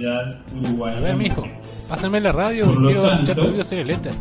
identidad uruguaya. A ver, mijo, pásame la radio, Por lo quiero escuchar tanto, tu video serie letra.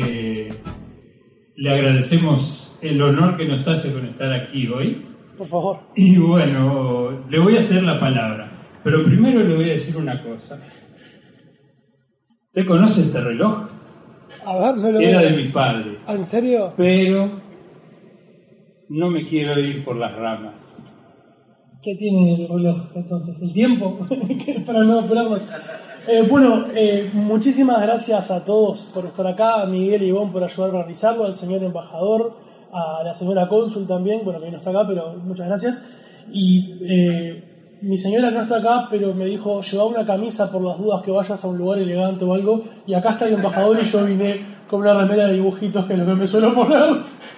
Le agradecemos el honor que nos hace con estar aquí hoy. Por favor. Y bueno, le voy a ceder la palabra. Pero primero le voy a decir una cosa. ¿Usted conoce este reloj? A ver, no lo Era veo. de mi padre. ¿En serio? Pero no me quiero ir por las ramas. ¿Qué tiene el reloj entonces? ¿El tiempo? Para no apurarnos. Bueno, muchísimas gracias a todos por estar acá, a Miguel y Ivonne por ayudar a realizarlo, al señor embajador, a la señora cónsul también, bueno, que no está acá, pero muchas gracias. Y mi señora no está acá, pero me dijo, lleva una camisa por las dudas que vayas a un lugar elegante o algo, y acá está el embajador y yo vine con una remera de dibujitos, que es lo que me suelo poner.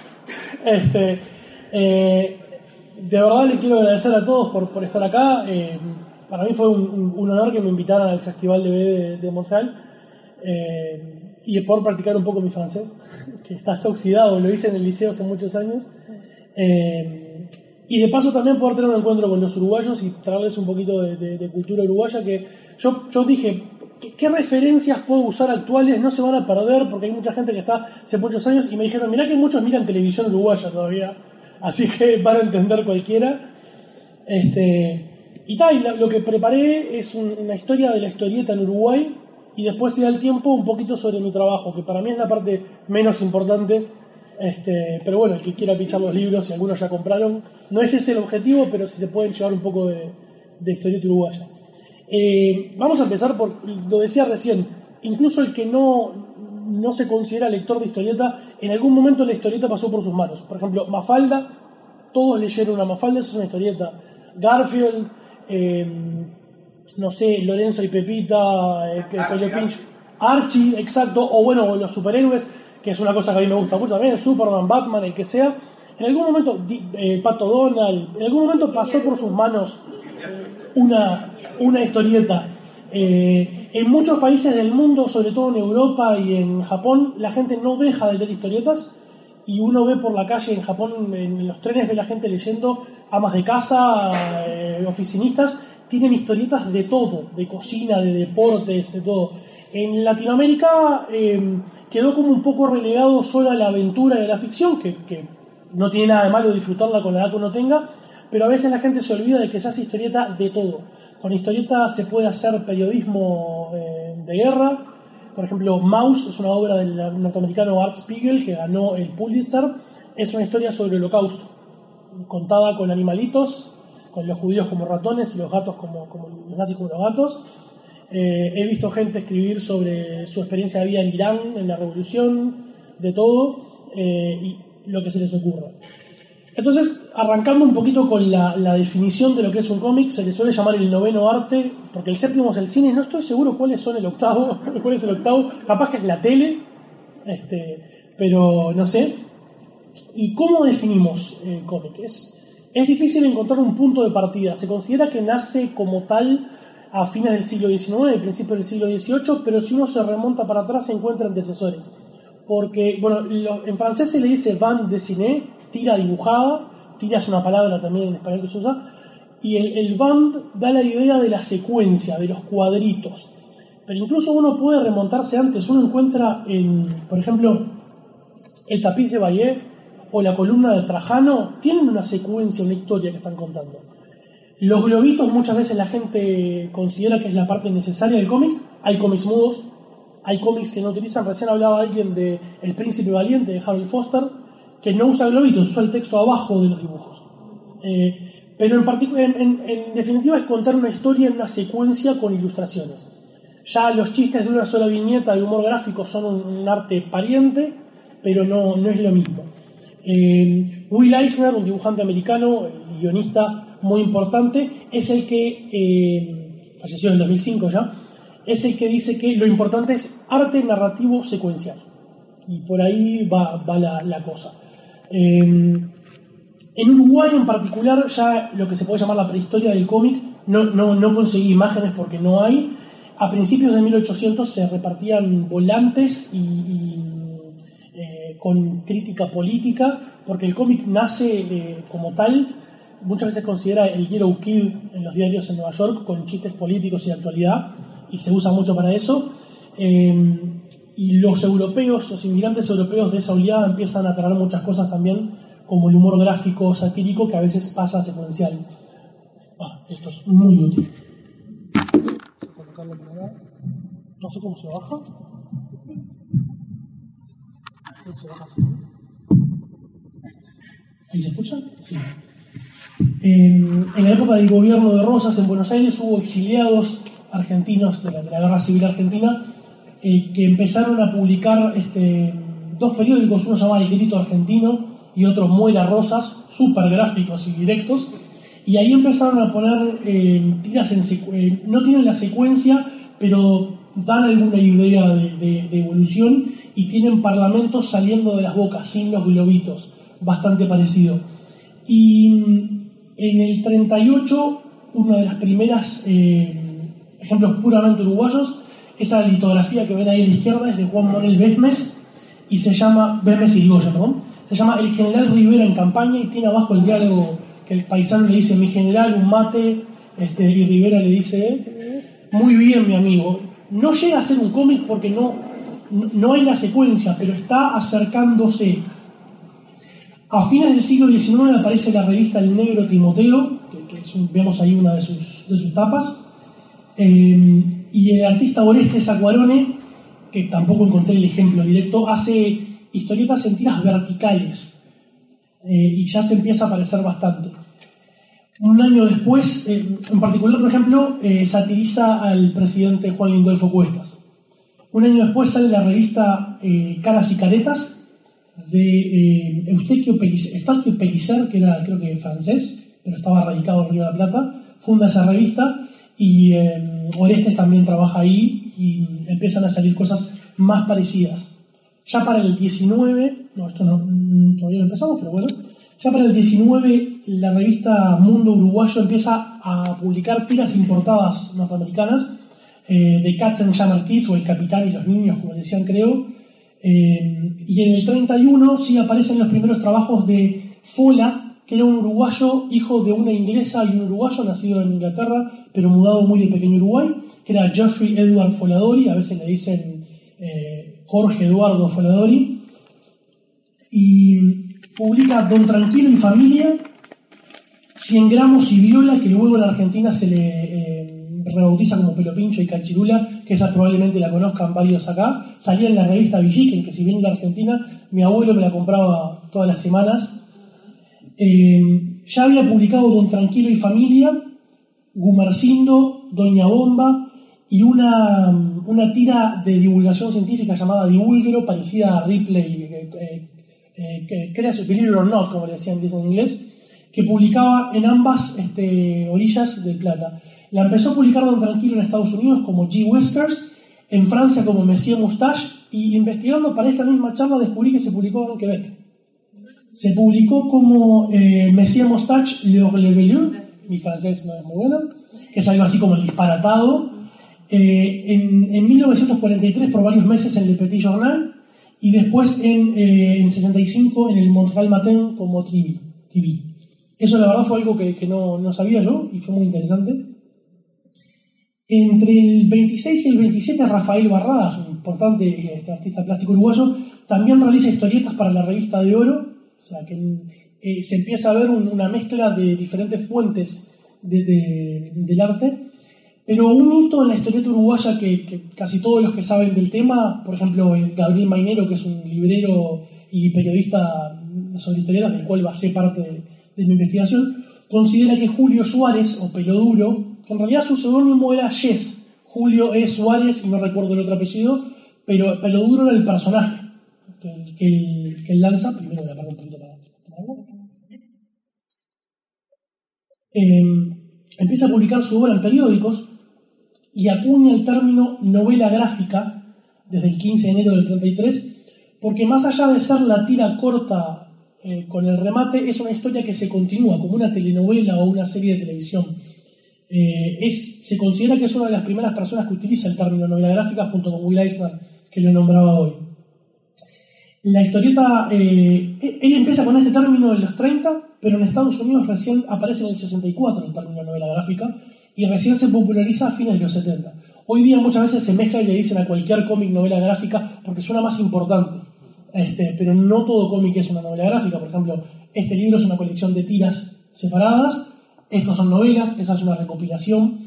De verdad le quiero agradecer a todos por estar acá. Para mí fue un honor que me invitaran al Festival de BD de Montreal y por practicar un poco mi francés, que está oxidado, lo hice en el liceo hace muchos años. Y de paso también poder tener un encuentro con los uruguayos y traerles un poquito de cultura uruguaya, que yo dije, ¿qué referencias puedo usar actuales? No se van a perder porque hay mucha gente que está hace muchos años, y me dijeron, mirá que muchos miran televisión uruguaya todavía, así que van a entender cualquiera. Y lo que preparé es una historia de la historieta en Uruguay, y después, si da el tiempo, un poquito sobre mi trabajo, que para mí es la parte menos importante. Pero bueno, el que quiera pichar los libros, si algunos ya compraron, no es ese el objetivo, pero si se pueden llevar un poco de historieta uruguaya. Vamos a empezar por, lo decía recién, incluso el que no se considera lector de historieta, en algún momento la historieta pasó por sus manos. Por ejemplo, Mafalda, todos leyeron a Mafalda, eso es una historieta. Garfield, no sé, Lorenzo y Pepita, Pelé Pinch, Archie, exacto, o bueno, los superhéroes, que es una cosa que a mí me gusta mucho también, Superman, Batman, el que sea. En algún momento, Pato Donald, en algún momento pasó por sus manos una historieta. En muchos países del mundo, sobre todo en Europa y en Japón, la gente no deja de leer historietas, y uno ve por la calle en Japón, en los trenes, ve la gente leyendo, amas de casa, oficinistas, tienen historietas de todo, de cocina, de deportes, de todo. En Latinoamérica quedó como un poco relegado solo a la aventura y a la ficción, que no tiene nada de malo disfrutarla con la edad que uno tenga, pero a veces la gente se olvida de que se hace historieta de todo. Con historieta se puede hacer periodismo de guerra. Por ejemplo, Maus es una obra del norteamericano Art Spiegel, que ganó el Pulitzer. Es una historia sobre el Holocausto, contada con animalitos, con los judíos como ratones y los gatos como los nazis como los gatos. He visto gente escribir sobre su experiencia de vida en Irán, en la revolución, de todo, y lo que se les ocurra. Entonces, arrancando un poquito con la definición de lo que es un cómic, se le suele llamar el noveno arte, porque el séptimo es el cine. No estoy seguro cuál es el octavo, capaz que es la tele, pero no sé. ¿Y cómo definimos el cómic? Es difícil encontrar un punto de partida. Se considera que nace como tal a fines del siglo XIX, principios del siglo XVIII, pero si uno se remonta para atrás se encuentra antecesores. Porque, bueno, en francés se le dice bande dessinée, tira dibujada, tira es una palabra también en español que se usa, y el bande da la idea de la secuencia, de los cuadritos. Pero incluso uno puede remontarse antes. Uno encuentra, por ejemplo, el tapiz de Bayeux o la columna de Trajano, tienen una secuencia, una historia que están contando. Los globitos muchas veces la gente considera que es la parte necesaria del cómic. Hay cómics mudos, hay cómics que no utilizan. Recién hablaba alguien de El Príncipe Valiente de Harold Foster, que no usa globitos, usa el texto abajo de los dibujos. Pero en definitiva es contar una historia en una secuencia con ilustraciones. Ya los chistes de una sola viñeta de humor gráfico son un arte pariente, pero no es lo mismo. Will Eisner, un dibujante americano, guionista muy importante, es el que, falleció en el 2005 ya, es el que dice que lo importante es arte narrativo secuencial. Y por ahí va la cosa. En Uruguay en particular, ya lo que se puede llamar la prehistoria del cómic, no conseguí imágenes porque no hay. A principios de 1800 se repartían volantes con crítica política, porque el cómic nace como tal, muchas veces considera el Yellow Kid en los diarios en Nueva York, con chistes políticos y de actualidad, y se usa mucho para eso. Y los europeos, los inmigrantes europeos de esa oleada empiezan a traer muchas cosas también, como el humor gráfico satírico que a veces pasa a secuencial. Esto es muy útil. Voy a colocarlo por acá. No sé cómo se baja. ¿Cómo se baja así? ¿Ahí se escucha? Sí. En la época del gobierno de Rosas en Buenos Aires hubo exiliados argentinos de la Guerra Civil Argentina que empezaron a publicar dos periódicos, uno se llama El Grito Argentino y otro Muera Rosas, súper gráficos y directos, y ahí empezaron a poner tiras no tienen la secuencia, pero dan alguna idea de evolución, y tienen parlamentos saliendo de las bocas, sin los globitos, bastante parecido. Y en el 38, una de las primeras ejemplos puramente uruguayos, esa litografía que ven ahí a la izquierda es de Juan Manuel Besmes, y se llama, Besmes y Irigoyen, perdón, se llama El General Rivera en campaña, y tiene abajo el diálogo que el paisano le dice: mi general, un mate, y Rivera le dice: muy bien, mi amigo. No llega a ser un cómic porque no hay la secuencia, pero está acercándose. A fines del siglo XIX aparece la revista El Negro Timoteo, que vemos ahí una de sus tapas, y el artista Orestes Acquarone, que tampoco encontré el ejemplo directo, hace historietas en tiras verticales, y ya se empieza a aparecer bastante. Un año después, en particular, por ejemplo, satiriza al presidente Juan Lindolfo Cuestas. Un año después sale la revista Caras y Caretas, de Eustaquio Pellicer, que era, creo que francés, pero estaba radicado en Río de la Plata. Funda esa revista, y Orestes también trabaja ahí, y empiezan a salir cosas más parecidas. Ya para el 19, esto todavía no empezamos, pero bueno, ya para el 19 la revista Mundo Uruguayo empieza a publicar tiras importadas norteamericanas, de Cats and Jammer Kids, o El Capitán y los Niños, como decían, creo. Y en el 31 sí aparecen los primeros trabajos de Fola, que era un uruguayo, hijo de una inglesa y un uruguayo, nacido en Inglaterra, pero mudado muy de pequeño a Uruguay, que era Geoffrey Edward Foladori, a veces le dicen Jorge Eduardo Foladori, y publica Don Tranquilo y Familia, 100 gramos y Viola, que luego en la Argentina se le rebautiza como Pelo Pincho y Cachirula, que esa probablemente la conozcan varios acá. Salía en la revista Villiquen, que si bien en la Argentina mi abuelo me la compraba todas las semanas. Ya había publicado Don Tranquilo y Familia, Gumersindo, Doña Bomba, y una tira de divulgación científica llamada Divulguero, parecida a Ripley, Creas Believe It or Not, como le decían en inglés, que publicaba en ambas orillas del Plata. La empezó a publicar Don Tranquilo en Estados Unidos como G. Whiskers, en Francia como Monsieur Moustache, y investigando para esta misma charla descubrí que se publicó en Quebec. Se publicó como Monsieur Moustache Le Revelu, mi francés no es muy bueno, que es algo así como el disparatado, en 1943 por varios meses en Le Petit Journal, y después en 65 en el Montréal Matin como TV. Eso la verdad fue algo que no sabía yo, y fue muy interesante. Entre el 26 y el 27 Rafael Barradas, un importante artista plástico uruguayo, también realiza historietas para la revista de Oro, o sea que se empieza a ver una mezcla de diferentes fuentes del arte. Pero un hito en la historieta uruguaya que casi todos los que saben del tema, por ejemplo Gabriel Mainero, que es un librero y periodista sobre historietas, del cual basé parte de mi investigación, considera que Julio Suárez, o Peloduro, que en realidad su seudónimo era Yes, Julio E. Suárez, y no recuerdo el otro apellido, pero Peloduro era el personaje que él lanza. Primero voy a apagar un poquito para empieza a publicar su obra en periódicos, y acuña el término novela gráfica desde el 15 de enero del 33, porque más allá de ser la tira corta con el remate, es una historia que se continúa como una telenovela o una serie de televisión. Se considera que es una de las primeras personas que utiliza el término novela gráfica, junto con Will Eisner, que lo nombraba hoy. La historieta, él empieza con este término en los 30, pero en Estados Unidos recién aparece en el 64 el término novela gráfica, y recién se populariza a fines de los 70. Hoy día muchas veces se mezcla y le dicen a cualquier cómic novela gráfica porque suena más importante. Pero no todo cómic es una novela gráfica. Por ejemplo, este libro es una colección de tiras separadas, estos son novelas, esa es una recopilación.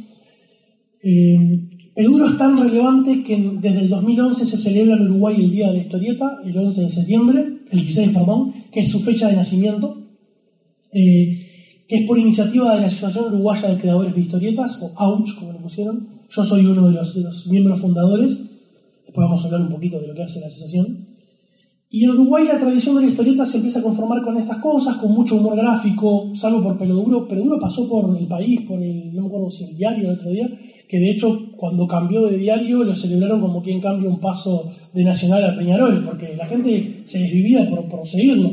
El libro es tan relevante que desde el 2011 se celebra en Uruguay el Día de la Historieta, el 11 de septiembre, el 16, perdón, que es su fecha de nacimiento, que es por iniciativa de la Asociación Uruguaya de Creadores de Historietas, o AUCH, como lo pusieron. Yo soy uno de los miembros fundadores, después vamos a hablar un poquito de lo que hace la asociación. Y en Uruguay la tradición de la historieta se empieza a conformar con estas cosas, con mucho humor gráfico, salvo por Peloduro. Peloduro pasó por El País, no me acuerdo si el Diario el otro día, que de hecho cuando cambió de diario lo celebraron como quien cambia un paso de Nacional a Peñarol, porque la gente se desvivía por seguirlo.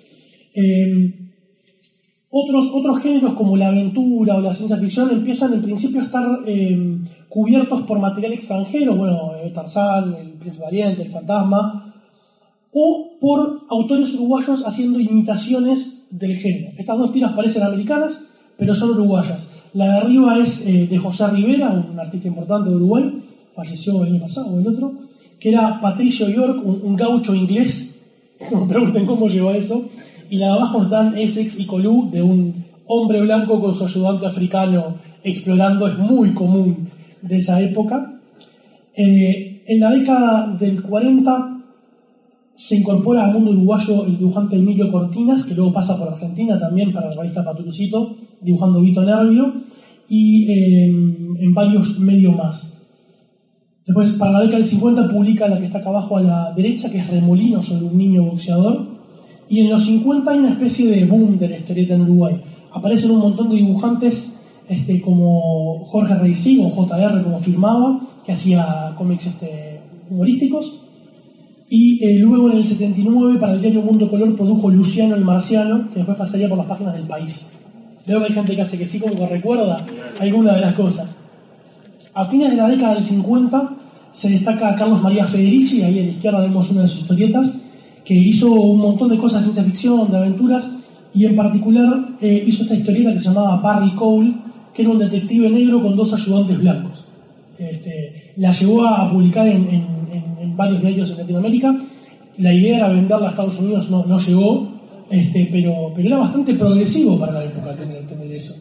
Otros géneros como la aventura o la ciencia ficción empiezan en principio a estar cubiertos por material extranjero, bueno, Tarzán, El Príncipe Valiente, El Fantasma, o por autores uruguayos haciendo imitaciones del género. Estas dos tiras parecen americanas, pero son uruguayas. La de arriba es de José Rivera, un artista importante de Uruguay, falleció el año pasado o el otro, que era Patricio York, un gaucho inglés, no me pregunten cómo llegó a eso, y la de abajo es Dan Essex y Colú, de un hombre blanco con su ayudante africano explorando, es muy común de esa época. En la década del 40 se incorpora al mundo uruguayo el dibujante Emilio Cortinas, que luego pasa por Argentina también para la revista Patrucito, dibujando Vito Nervio, y en varios medios más. Después, para la década del 50, publica la que está acá abajo a la derecha, que es Remolino, sobre un niño boxeador. Y en los 50 hay una especie de boom de la historieta en Uruguay. Aparecen un montón de dibujantes como Jorge Reisig o JR, como firmaba, que hacía cómics humorísticos. Y luego en el 79 para el diario Mundo Color produjo Luciano el Marciano, que después pasaría por las páginas del País. Veo que hay gente que hace que sí, como que recuerda alguna de las cosas. A fines de la década del 50 se destaca Carlos María Federici, ahí a la izquierda vemos una de sus historietas, que hizo un montón de cosas de ciencia ficción, de aventuras, y en particular hizo esta historieta que se llamaba Barry Cole, que era un detective negro con dos ayudantes blancos. La llevó a publicar en varios diarios en Latinoamérica. La idea era venderla a Estados Unidos, no llegó, pero era bastante progresivo para la época tener eso.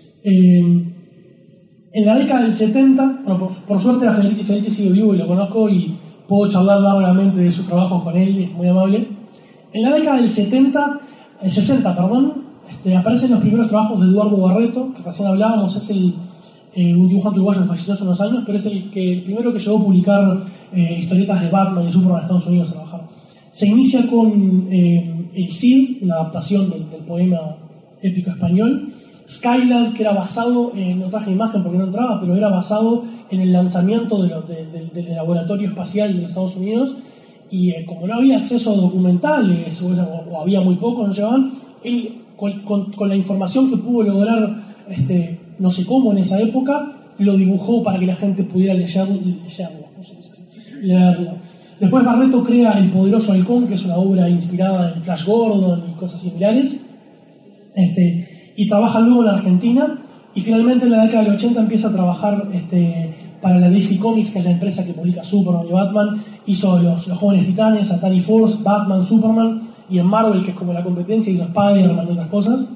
En la década del 70, bueno, por suerte a Federici sigue vivo y lo conozco y puedo charlar largamente de su trabajo con él, es muy amable. En la década del 60, aparecen los primeros trabajos de Eduardo Barreto, que recién hablábamos, es un dibujante uruguayo que falleció hace unos años, pero es el primero que llegó a publicar historietas de Batman y Superman en Estados Unidos a trabajar. Se inicia con El Cid, una adaptación del poema épico español. Skylab, que era basado, no traje imagen porque no entraba, pero era basado en el lanzamiento del laboratorio espacial de los Estados Unidos, y como no había acceso a documentales o había muy pocos, no llevaban, él con la información que pudo lograr, no sé cómo en esa época, lo dibujó para que la gente pudiera leerlo. Después Barreto crea El Poderoso Halcón, que es una obra inspirada en Flash Gordon y cosas similares, y trabaja luego en Argentina, y finalmente en la década del 80 empieza a trabajar para la DC Comics, que es la empresa que publica Superman y Batman. Hizo los Jóvenes Titanes, Atari Force, Batman, Superman, y en Marvel, que es como la competencia, hizo Spider-Man y otras cosas.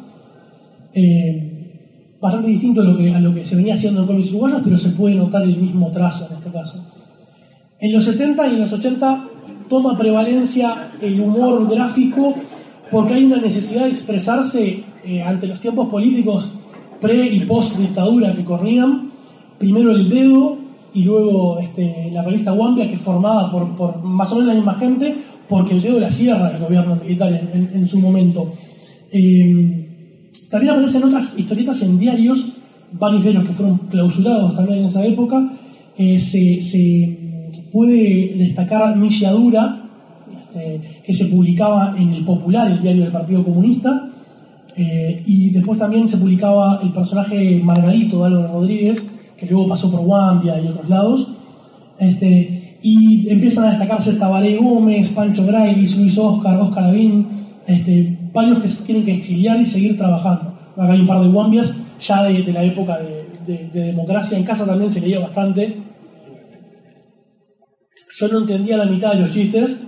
Bastante distinto a lo que se venía haciendo en cómics uruguayos, pero se puede notar el mismo trazo en este caso. En los 70 y en los 80 toma prevalencia el humor gráfico porque hay una necesidad de expresarse ante los tiempos políticos pre y post dictadura que corrían. Primero El Dedo y luego la revista Wambia, que es formada por más o menos la misma gente, porque El Dedo la cierra el gobierno militar en su momento. También aparecen otras historietas en diarios, varios de ellos que fueron clausurados también en esa época. Se puede destacar Milladura, que se publicaba en El Popular, el diario del Partido Comunista, y después también se publicaba el personaje Margarito de Álvaro Rodríguez, que luego pasó por Wambia y otros lados, y empiezan a destacarse Tabaré Gómez, Pancho Grailis, Luis Oscar Avín, varios que se tienen que exiliar y seguir trabajando. Acá hay un par de Wambias ya de la época de democracia. En casa también se leía bastante, Yo no entendía la mitad de los chistes.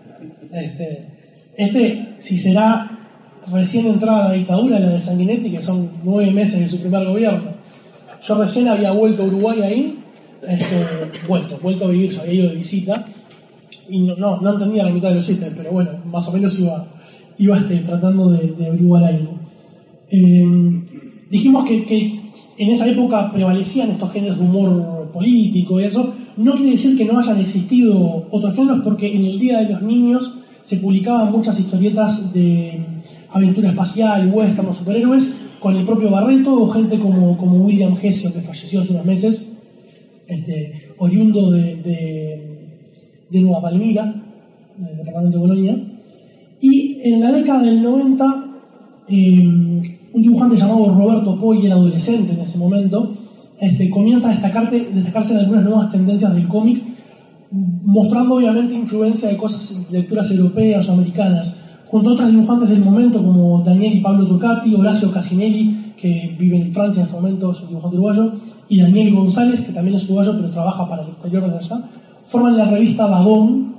Si será recién entrada la dictadura, la de Sanguinetti, que son 9 meses de su primer gobierno. Yo recién había vuelto a Uruguay ahí, vuelto a vivir, yo había ido de visita, y no entendía la mitad de los chistes, pero bueno, más o menos iba tratando de averiguar algo. Dijimos que en esa época prevalecían estos géneros de humor político y eso. No quiere decir que no hayan existido otros géneros, porque en el Día de los Niños se publicaban muchas historietas de aventura espacial, western o superhéroes, con el propio Barreto o gente como William Hesio, que falleció hace unos meses, oriundo de Nueva Palmira, del departamento de Colonia. Y en la década del 90, un dibujante llamado Roberto Poi, era adolescente en ese momento, comienza a destacarse en algunas nuevas tendencias del cómic, mostrando obviamente influencia de lecturas europeas o americanas, junto a otros dibujantes del momento como Daniel y Pablo Toccati, Horacio Casinelli, que vive en Francia en este momento, es un dibujante uruguayo, y Daniel González, que también es uruguayo pero trabaja para el exterior desde allá, forman la revista Vagón,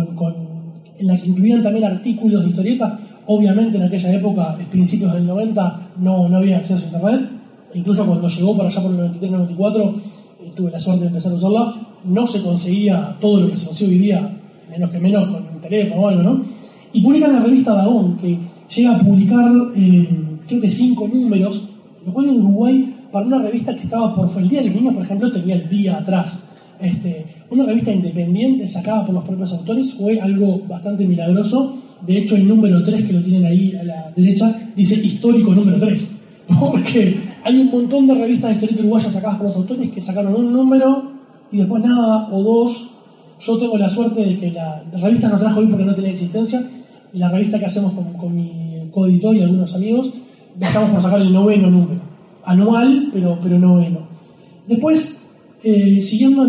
en la que incluían también artículos de historieta. Obviamente en aquella época, en principios del 90, no había acceso a internet. Incluso cuando llegó para allá por el 93-94, tuve la suerte de empezar a usarla, no se conseguía todo lo que se consigue hoy día, menos con un teléfono o algo, ¿no? Y publican la revista Vagón, que llega a publicar, creo que 5 números, lo cual en Uruguay, para una revista que estaba por el Día de los Niños, por ejemplo, tenía el día atrás. Una revista independiente sacada por los propios autores fue algo bastante milagroso. De hecho, el número 3, que lo tienen ahí a la derecha, dice histórico número 3. Porque hay un montón de revistas de historieta uruguayas sacadas por los autores que sacaron un número y después nada, o 2. Yo tengo la suerte de que la revista no trajo hoy porque no tenía existencia. La revista que hacemos con mi coeditor y algunos amigos, estamos por sacar el 9º número. Anual, pero 9º. Después, siguiendo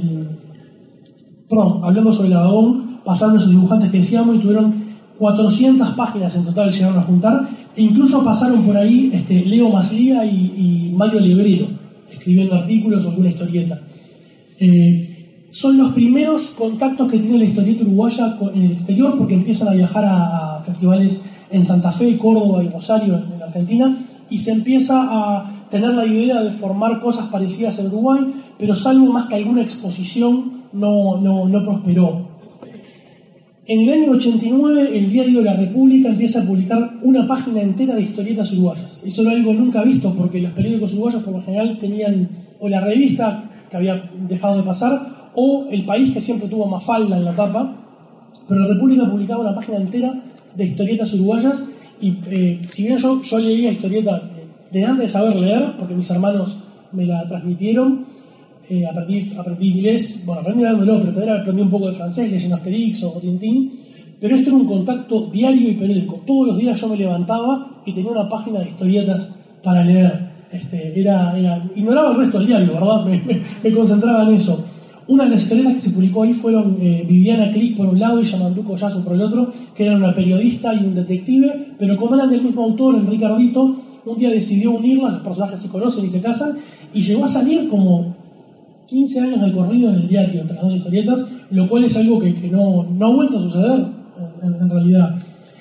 hablando sobre la Vagón, pasaron esos dibujantes que decíamos y tuvieron 400 páginas en total, llegaron a juntar, e incluso pasaron por ahí Leo Maslía y Mario Lebrero, escribiendo artículos o alguna historieta. Son los primeros contactos que tiene la historieta uruguaya en el exterior, porque empiezan a viajar a festivales en Santa Fe, Córdoba y Rosario, en Argentina, y se empieza a tener la idea de formar cosas parecidas en Uruguay, pero salvo más que alguna exposición, no prosperó. En el año 89, el diario La República empieza a publicar una página entera de historietas uruguayas. Eso era algo nunca visto, porque los periódicos uruguayos por lo general tenían o la revista, que había dejado de pasar, o El País, que siempre tuvo Mafalda en la tapa, pero La República publicaba una página entera de historietas uruguayas, y si bien yo leía historietas de antes de saber leer, porque mis hermanos me la transmitieron, aprendí inglés, aprendí dándolo, pero también aprendí un poco de francés, leyendo Asterix o Tintín, pero esto era un contacto diario y periódico. Todos los días yo me levantaba y tenía una página de historietas para leer. Ignoraba el resto del diario, ¿verdad? Me concentraba en eso. Una de las historietas que se publicó ahí fueron Viviana Click por un lado y Yamandú Collazo por el otro, que eran una periodista y un detective, pero como eran del mismo autor, Enrique Ardito, un día decidió unirlas, los personajes se conocen y se casan, y llegó a salir como 15 años de corrido en el diario entre las dos historietas, lo cual es algo que no ha vuelto a suceder en realidad.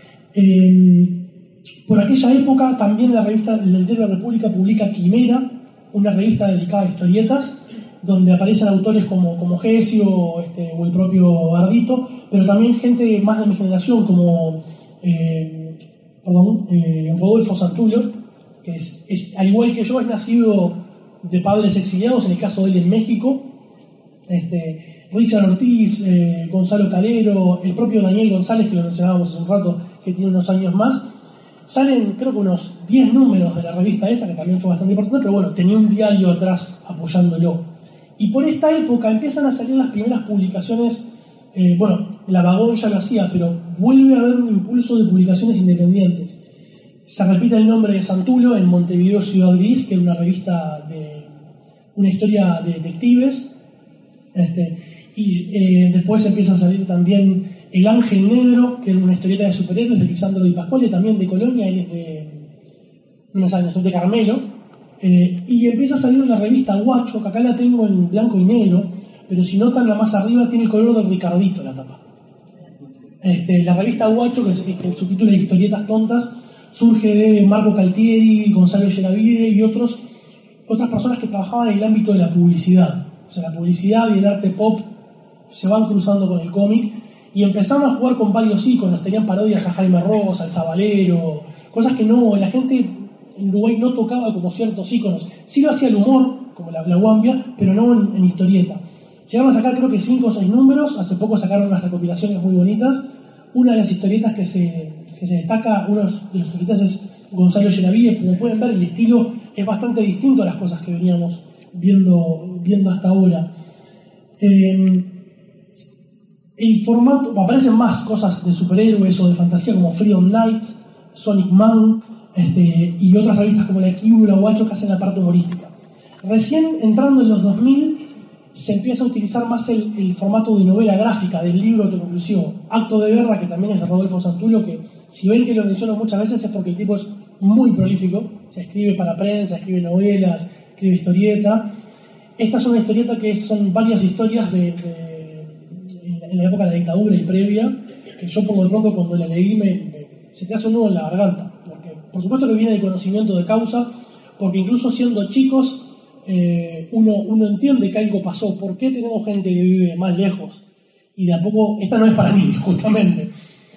Por aquella época también la revista del diario La República publica Quimera, una revista dedicada a historietas, donde aparecen autores como Hesio o el propio Ardito, pero también gente más de mi generación como Rodolfo Santulio, que es al igual que yo, es nacido de padres exiliados, en el caso de él en México. Richard Ortiz, Gonzalo Calero, el propio Daniel González, que lo mencionábamos hace un rato, que tiene unos años más. Salen, creo que unos 10 números de la revista esta, que también fue bastante importante, pero bueno, tenía un diario atrás apoyándolo. Y por esta época empiezan a salir las primeras publicaciones. La Vagón ya lo hacía, pero vuelve a haber un impulso de publicaciones independientes. Se repite el nombre de Santulo en Montevideo Ciudad Gris, que era una revista una historia de detectives. Después empieza a salir también El Ángel Negro, que era una historieta de superhéroes de Lisandro Di Pasquale, también de Colonia, él es de Carmelo. Y empieza a salir la revista Guacho, que acá la tengo en blanco y negro, pero si notan la más arriba tiene el color del Ricardito la tapa. La revista Guacho, que el subtítulo de Historietas Tontas, surge de Marco Caltieri, Gonzalo Yeravide y otras personas que trabajaban en el ámbito de la publicidad. O sea, la publicidad y el arte pop se van cruzando con el cómic y empezaron a jugar con varios íconos. Tenían parodias a Jaime Ross, al Zabalero, cosas que la gente en Uruguay no tocaba como ciertos íconos. Sí lo hacía el humor, como la Guambia, pero no en historieta. Llegaron a sacar creo que 5 o 6 números, hace poco sacaron unas recopilaciones muy bonitas. Una de las historietas que se destaca, uno de los historietas es Gonzalo Yeravide. Como pueden ver, el estilo es bastante distinto a las cosas que veníamos viendo hasta ahora. El formato, aparecen más cosas de superhéroes o de fantasía como Freedom Knights, Sonic Man, y otras revistas como la Q, la Guacho, que hacen la parte humorística. Recién entrando en los 2000 se empieza a utilizar más el formato de novela gráfica, del libro autoconclusivo. Acto de Guerra, que también es de Rodolfo Santulio, que si ven que lo menciono muchas veces es porque el tipo es muy prolífico, se escribe para prensa, escribe novelas, escribe historieta. Esta es una historieta que son varias historias en la época de la dictadura y previa, que yo por lo pronto cuando la leí se te hace un nudo en la garganta, porque por supuesto que viene de conocimiento de causa, porque incluso siendo chicos uno entiende que algo pasó. ¿Por qué tenemos gente que vive más lejos? Y de a poco, esta no es para niños, justamente.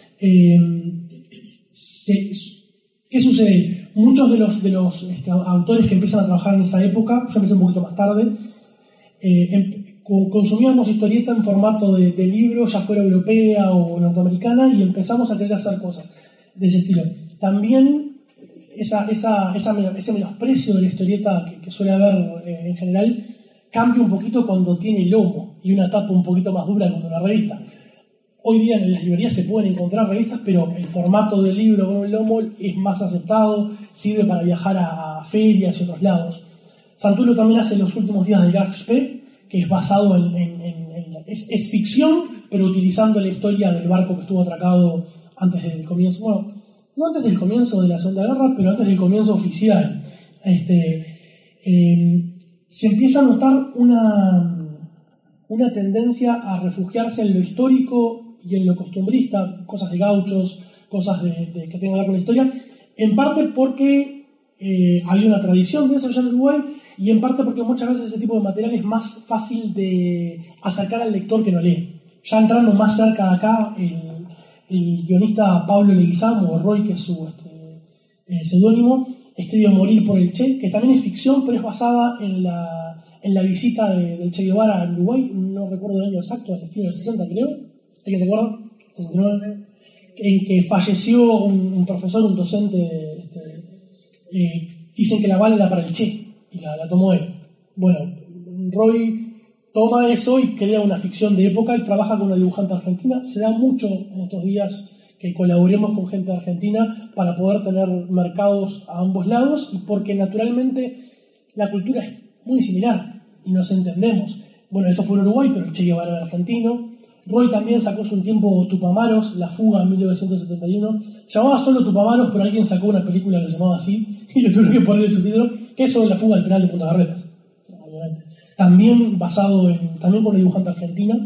¿Qué sucede? Muchos de los autores que empiezan a trabajar en esa época, yo empecé un poquito más tarde, consumíamos historieta en formato de libro, ya fuera europea o norteamericana, y empezamos a querer hacer cosas de ese estilo. También ese menosprecio de la historieta que suele haber en general cambia un poquito cuando tiene lomo y una tapa un poquito más dura como una revista. Hoy día en las librerías se pueden encontrar revistas, pero el formato del libro con un lomo es más aceptado, sirve para viajar a ferias y otros lados. Santulio también hace Los últimos días del Graf Spee, que es basado es ficción, pero utilizando la historia del barco que estuvo atracado antes del comienzo. Bueno, no antes del comienzo de la Segunda Guerra, pero antes del comienzo oficial. Se empieza a notar una tendencia a refugiarse en lo histórico y en lo costumbrista, cosas de gauchos, cosas que tengan que ver con la historia, en parte porque había una tradición de eso ya en Uruguay, y en parte porque muchas veces ese tipo de material es más fácil de acercar al lector que no lee. Ya entrando más cerca de acá, el guionista Pablo Leguizamo, o Roy, que es su seudónimo, escribe Morir por el Che, que también es ficción, pero es basada en la visita del Che Guevara a Uruguay, no recuerdo el año exacto, en el fin de los 60 creo, ¿alguien se acuerda? 69, en que falleció un profesor, un docente, dicen que la bala era para el Che, y la tomó él. Bueno, Roy toma eso y crea una ficción de época y trabaja con una dibujante argentina. Se da mucho en estos días que colaboremos con gente argentina para poder tener mercados a ambos lados, y porque naturalmente la cultura es muy similar y nos entendemos. Bueno, esto fue en Uruguay, pero el Che Guevara era argentino. Roy también sacó hace un tiempo Tupamaros, La Fuga en 1971. Se llamaba solo Tupamaros, pero alguien sacó una película que se llamaba así y le tuvieron que poner el subtítulo, que es sobre la fuga del penal de Punta Carretas, obviamente. También basado también con una dibujante argentina.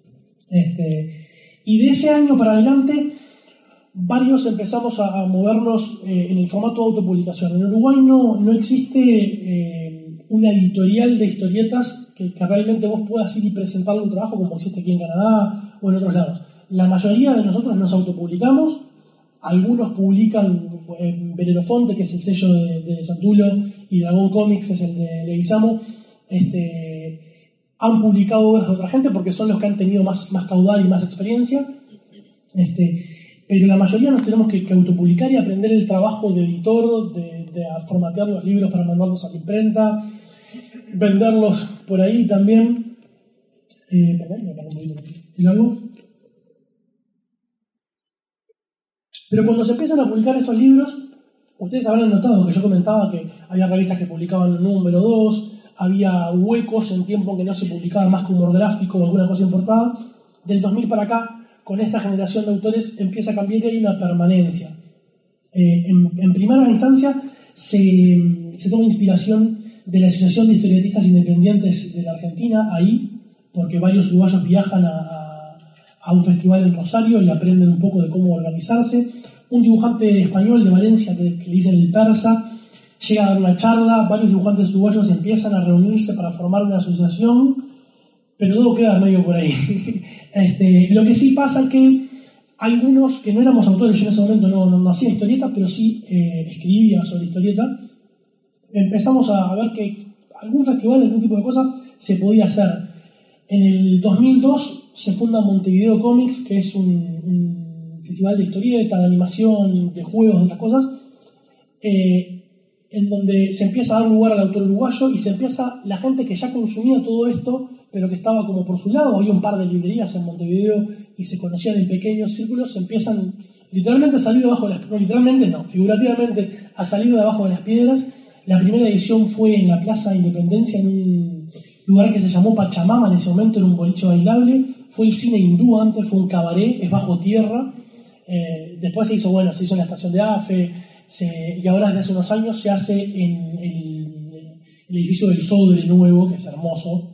Y de ese año para adelante, varios empezamos a movernos en el formato de autopublicación. En Uruguay no existe una editorial de historietas que realmente vos puedas ir y presentarle un trabajo como existe aquí en Canadá o en otros lados. La mayoría de nosotros nos autopublicamos. Algunos publican en Belerofonte, que es el sello de Santulio, y Dragón Comics, que es el de Leguizamo. Han publicado obras de otra gente porque son los que han tenido más caudal y más experiencia. Pero la mayoría nos tenemos que autopublicar y aprender el trabajo de editor, de formatear los libros para mandarlos a la imprenta, venderlos por ahí también. ¿Y algo? Pero cuando se empiezan a publicar estos libros, ustedes habrán notado que yo comentaba que había revistas que publicaban un número 2, había huecos en tiempo en que no se publicaba más que humor gráfico o alguna cosa importada. Del 2000 para acá, con esta generación de autores empieza a cambiar y hay una permanencia. En primera instancia se toma inspiración de la Asociación de Historietistas Independientes de la Argentina, ahí, porque varios uruguayos viajan a un festival en Rosario y aprenden un poco de cómo organizarse. Un dibujante español de Valencia, que le dicen el Persa, llega a dar una charla, varios dibujantes uruguayos empiezan a reunirse para formar una asociación, pero todo queda medio por ahí. Lo que sí pasa es que algunos, que no éramos autores, yo en ese momento no hacía historieta, pero sí escribía sobre historieta, empezamos a ver que algún festival, algún tipo de cosa, se podía hacer. En el 2002 se funda Montevideo Comics, que es un festival de historieta, de animación, de juegos, de otras cosas, en donde se empieza a dar lugar al autor uruguayo y se empieza, la gente que ya consumía todo esto, pero que estaba como por su lado, había un par de librerías en Montevideo y se conocían en pequeños círculos, se empiezan literalmente a salir debajo de las, no literalmente no, figurativamente a salir de abajo de las piedras. La primera edición fue en la Plaza Independencia, en un lugar que se llamó Pachamama, en ese momento era un boliche bailable, fue el cine hindú antes, fue un cabaret, es bajo tierra, después se hizo en la estación de AFE, y ahora desde hace unos años se hace en el edificio del Sodre nuevo, que es hermoso.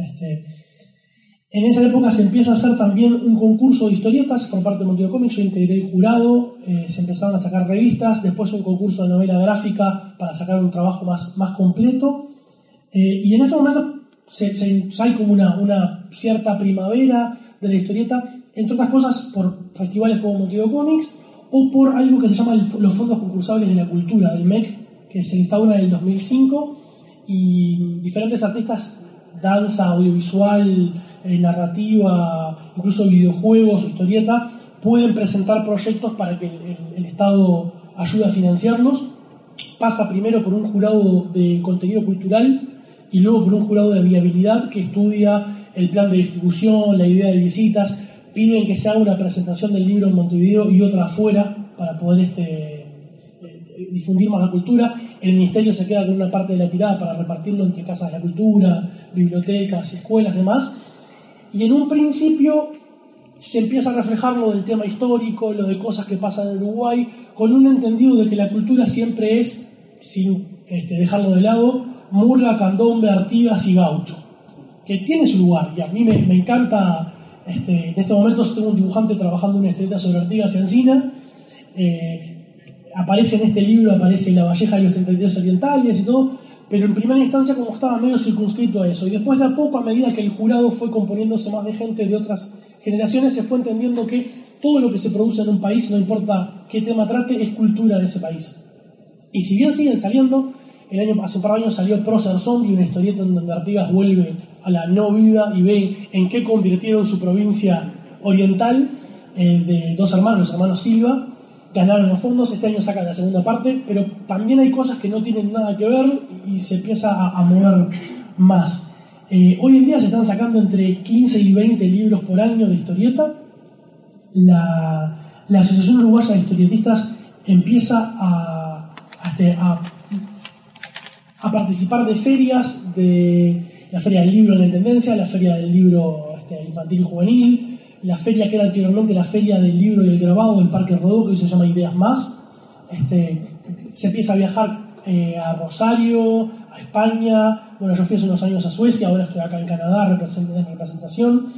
En esa época se empieza a hacer también un concurso de historietas por parte de Montevideo Comics, yo integré el jurado, se empezaron a sacar revistas, después un concurso de novela gráfica para sacar un trabajo más completo, y en estos momentos hay como una cierta primavera de la historieta, entre otras cosas por festivales como Montevideo Comics o por algo que se llama los fondos concursables de la cultura, del MEC, que se instaura en el 2005, y diferentes artistas, danza, audiovisual, narrativa, incluso videojuegos o historieta, pueden presentar proyectos para que el Estado ayude a financiarlos. Pasa primero por un jurado de contenido cultural y luego por un jurado de viabilidad que estudia el plan de distribución, la idea de visitas. Piden que se haga una presentación del libro en Montevideo y otra afuera para poder difundir más la cultura. El ministerio se queda con una parte de la tirada para repartirlo entre casas de la cultura, bibliotecas, escuelas, demás. Y en un principio se empieza a reflejar lo del tema histórico, lo de cosas que pasan en Uruguay, con un entendido de que la cultura siempre es, sin dejarlo de lado, murga, candombe, artigas y gaucho, que tiene su lugar. Y a mí me encanta, en este momento tengo un dibujante trabajando una historieta sobre Artigas y Encina, aparece en este libro, aparece La Valleja y los 33 orientales y todo, pero en primera instancia como estaba medio circunscrito a eso, y después de a poco, a medida que el jurado fue componiéndose más de gente de otras generaciones, se fue entendiendo que todo lo que se produce en un país, no importa qué tema trate, es cultura de ese país. Y si bien siguen saliendo, hace un par de años salió Prócer Zombie, una historieta en donde Artigas vuelve a la no vida y ve en qué convirtieron su provincia oriental, de dos hermanos, los hermanos Silva. Ganaron los fondos, este año sacan la segunda parte, pero también hay cosas que no tienen nada que ver y se empieza a mover más. Hoy en día se están sacando entre 15 y 20 libros por año de historieta. La Asociación Uruguaya de Historietistas empieza a participar de ferias, de la Feria del Libro en la Intendencia, la Feria del Libro Infantil y Juvenil, la feria que era anteriormente la Feria del Libro y el Grabado del Parque Rodó, que hoy se llama Ideas Más. Se empieza a viajar a Rosario, a España. Bueno, yo fui hace unos años a Suecia, ahora estoy acá en Canadá en representación.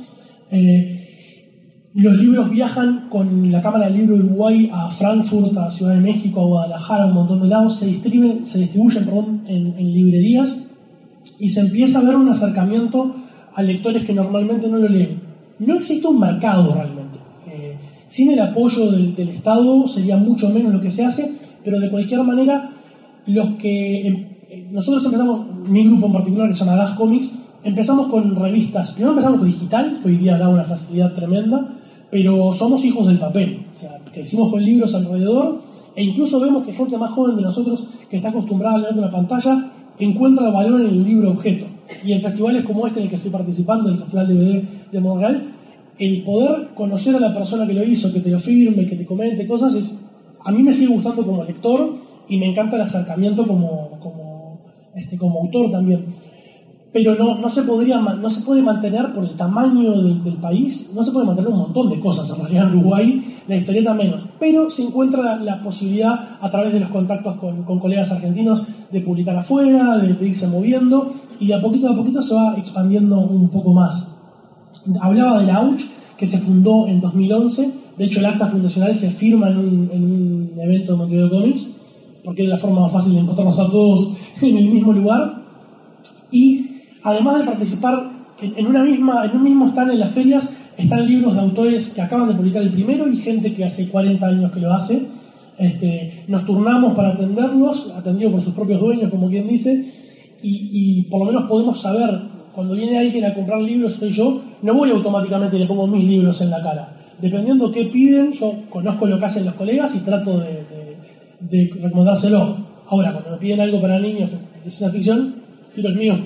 Los libros viajan con la Cámara del Libro de Uruguay a Frankfurt, a Ciudad de México, a Guadalajara, a un montón de lados. Se distribuyen en librerías y se empieza a ver un acercamiento a lectores que normalmente no lo leen. No existe un mercado realmente. Sin el apoyo del Estado sería mucho menos lo que se hace, pero de cualquier manera, nosotros empezamos, mi grupo en particular, que se llama Gas Comics, empezamos con revistas. Primero empezamos con digital, que hoy día da una facilidad tremenda, pero somos hijos del papel. O sea, crecimos con libros alrededor, e incluso vemos que gente más joven de nosotros, que está acostumbrada a leer de una pantalla, encuentra el valor en el libro objeto. Y en festivales como este en el que estoy participando, el Festival DVD de Montreal, el poder conocer a la persona que lo hizo, que te lo firme, que te comente cosas, a mí me sigue gustando como lector y me encanta el acercamiento como autor también. Pero no se puede mantener por el tamaño del país, no se puede mantener un montón de cosas en realidad en Uruguay, la historieta menos. Pero se encuentra la posibilidad a través de los contactos con colegas argentinos de publicar afuera, de irse moviendo, y de a poquito se va expandiendo un poco más. Hablaba de la AUCH, que se fundó en 2011. De hecho, el acta fundacional se firma en un evento de Montevideo Comics, porque es la forma más fácil de encontrarnos a todos en el mismo lugar. Y además de participar en un mismo stand en las ferias, están libros de autores que acaban de publicar el primero y gente que hace 40 años que lo hace. Nos turnamos para atenderlos, atendidos por sus propios dueños, como quien dice, y por lo menos podemos saber, cuando viene alguien a comprar libros, soy yo, no voy automáticamente y le pongo mis libros en la cara. Dependiendo qué piden, yo conozco lo que hacen los colegas y trato de recomendárselo. Ahora, cuando me piden algo para niños de ciencia ficción, tiro el mío.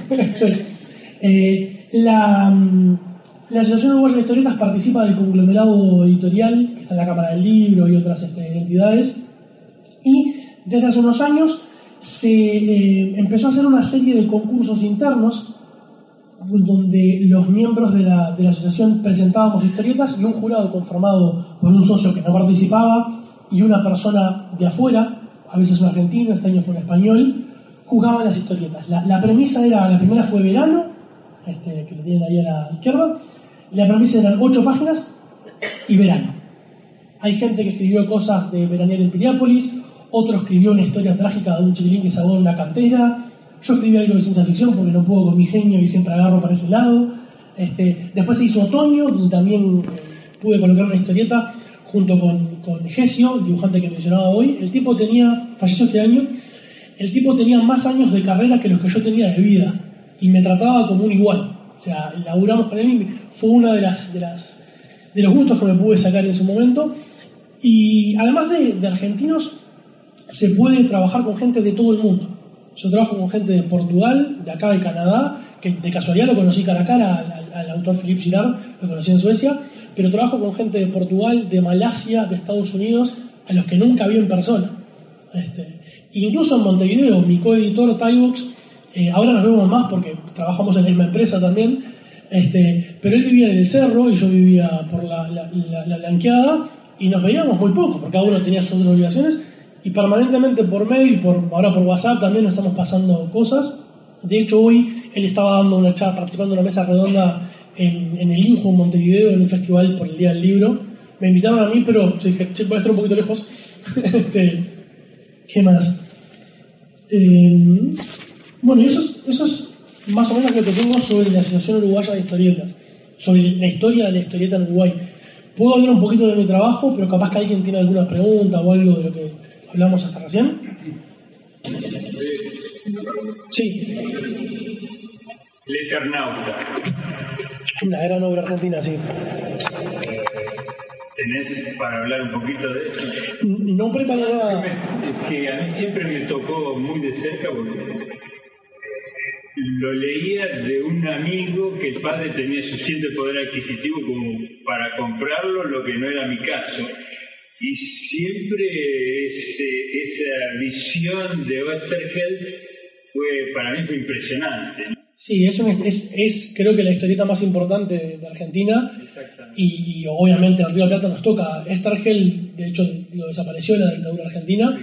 La Asociación Uruguaya de Historietas participa del conglomerado editorial, que está en la Cámara del Libro y otras entidades, y desde hace unos años se empezó a hacer una serie de concursos internos donde los miembros de la asociación presentábamos historietas y un jurado conformado por un socio que no participaba y una persona de afuera, a veces un argentino, este año fue un español, juzgaban las historietas. La premisa era, la primera fue Verano, que lo tienen ahí a la izquierda. La premisa eran 8 páginas y verano. Hay gente que escribió cosas de veranear en Piriápolis, otro escribió una historia trágica de un chiquilín que se ahogó en una cantera. Yo escribí algo de ciencia ficción porque no puedo con mi genio y siempre agarro para ese lado. Después se hizo Otoño, donde también pude colocar una historieta junto con Gesio, el dibujante que mencionaba hoy. El tipo falleció este año, el tipo tenía más años de carrera que los que yo tenía de vida y me trataba como un igual. O sea, laburamos con él y fue uno de los gustos que me pude sacar en su momento. Y además de argentinos, se puede trabajar con gente de todo el mundo. Yo trabajo con gente de Portugal, de acá de Canadá, que de casualidad lo conocí cara a cara al autor Philippe Girard, lo conocí en Suecia, pero trabajo con gente de Portugal, de Malasia, de Estados Unidos, a los que nunca vi en persona. Incluso en Montevideo, mi coeditor Tybox, ahora nos vemos más porque trabajamos en la misma empresa también, pero él vivía en el cerro y yo vivía por la Blanqueada y nos veíamos muy poco porque cada uno tenía sus otras obligaciones y permanentemente por mail, ahora por WhatsApp también nos estamos pasando cosas. De hecho hoy él estaba dando una charla, participando en una mesa redonda en el Inju en Montevideo en un festival por el Día del Libro. Me invitaron a mí, pero yo dije, voy a estar un poquito lejos. ¿Qué más? Bueno, y eso es más o menos lo que tengo sobre la Asociación Uruguaya de Historietas, sobre la historia de la historieta en Uruguay. Puedo hablar un poquito de mi trabajo, pero capaz que alguien tiene alguna pregunta o algo de lo que hablamos hasta recién. Sí. El Eternauta. Una gran obra argentina, sí. ¿Tenés para hablar un poquito de eso? No preparo nada. Es que a mí siempre me tocó muy de cerca porque lo leía de un amigo que el padre tenía suficiente poder adquisitivo como para comprarlo, lo que no era mi caso. Y siempre esa visión de Oesterheld para mí fue impresionante, ¿no? Sí, es creo que la historieta más importante de Argentina. Y obviamente el Río de la Plata nos toca. Oesterheld, de hecho, lo desapareció la dictadura argentina.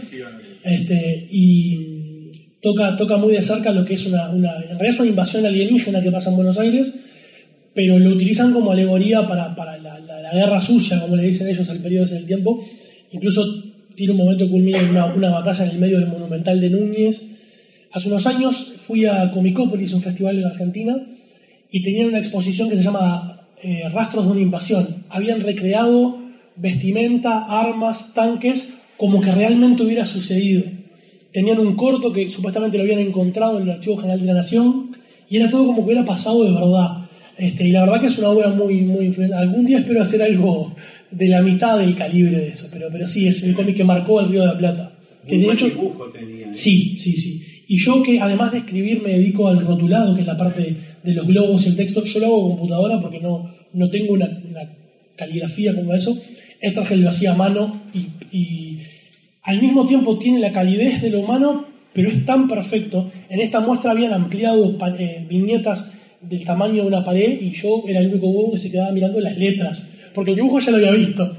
Y toca muy de cerca lo que es en realidad es una invasión alienígena que pasa en Buenos Aires, pero lo utilizan como alegoría para la guerra sucia, como le dicen ellos al periodo del tiempo. Incluso tiene un momento que culmina en una batalla en el medio del Monumental de Núñez. Hace unos años fui a Comicópolis, un festival en Argentina, y tenían una exposición que se llama Rastros de una invasión. Habían recreado vestimenta, armas, tanques, como que realmente hubiera sucedido. Tenían un corto que supuestamente lo habían encontrado en el Archivo General de la Nación, y era todo como que hubiera pasado de verdad. Y la verdad que es una obra muy, muy influente. Algún día espero hacer algo de la mitad del calibre de eso, pero sí, es el cómic que marcó el Río de la Plata. Que de hecho, dibujo tenía, ¿eh? Sí. Y yo que además de escribir me dedico al rotulado, que es la parte de los globos y el texto, yo lo hago con computadora porque no tengo una caligrafía como eso. Oesterheld lo hacía a mano y al mismo tiempo tiene la calidez de lo humano, pero es tan perfecto. En esta muestra habían ampliado viñetas del tamaño de una pared y yo era el único bobo que se quedaba mirando las letras, porque el dibujo ya lo había visto.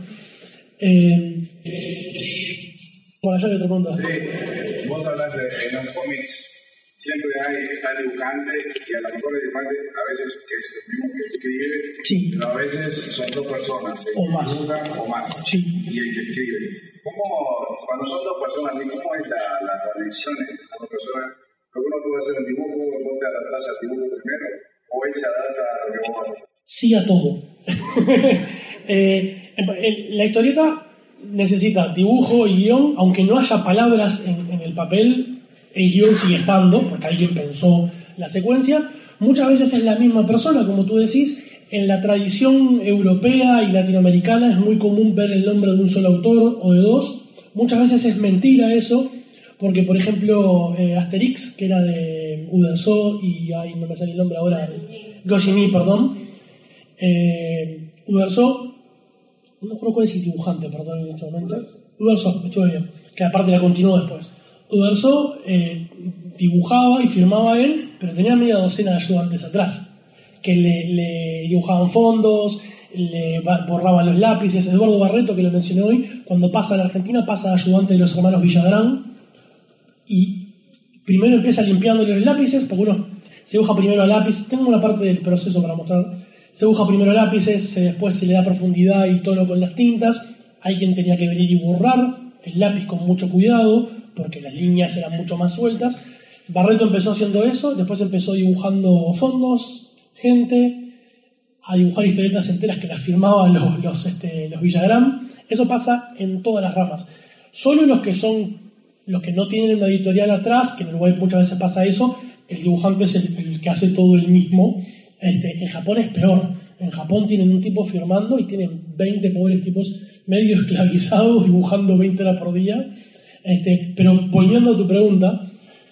Bueno, ya hay otro punto. Sí, vos hablas de non comics siempre está el dibujante, y a lo mejor el dibujante a veces que es el mismo que escribe, Sí. pero a veces son dos personas, el O que más. dibuja o más, Sí. y el que escribe. Cuando son dos personas, ¿cómo es la conexión entre esas dos personas? Porque uno puede hacer un dibujo, vos te adaptás al dibujo primero, o él se adapta a lo que vos haces. Sí a todo. La historieta necesita dibujo y guión, aunque no haya palabras en el papel, el guión sigue estando, porque alguien pensó la secuencia. Muchas veces es la misma persona, como tú decís. En la tradición europea y latinoamericana es muy común ver el nombre de un solo autor o de dos. Muchas veces es mentira eso, porque por ejemplo Asterix, que era de Uderzo y no me sale el nombre ahora, Goscinny, perdón. Uderzo, no me acuerdo cuál es el dibujante, perdón, en este momento. Uderzo, estuve bien, que aparte la continuó después. Uderzo dibujaba y firmaba él, pero tenía media docena de ayudantes atrás, que le dibujaban fondos, le borraban los lápices. Eduardo Barreto, que lo mencioné hoy, cuando pasa a la Argentina pasa de ayudante de los hermanos Villagrán, y primero empieza limpiándole los lápices, porque uno se dibuja primero a lápiz. Tengo una parte del proceso para mostrar. Se dibuja primero a lápices, después se le da profundidad y tono con las tintas. Alguien tenía que venir y borrar el lápiz con mucho cuidado, porque las líneas eran mucho más sueltas. Barreto empezó haciendo eso, después empezó dibujando fondos, gente, a dibujar historietas enteras que las firmaban los Villagrán. Eso pasa en todas las ramas. Solo los que no tienen una editorial atrás, que en Uruguay muchas veces pasa eso, el dibujante es el que hace todo él mismo. En Japón es peor. En Japón tienen un tipo firmando y tienen 20 pobres tipos medio esclavizados dibujando 20 horas por día. Pero volviendo a tu pregunta,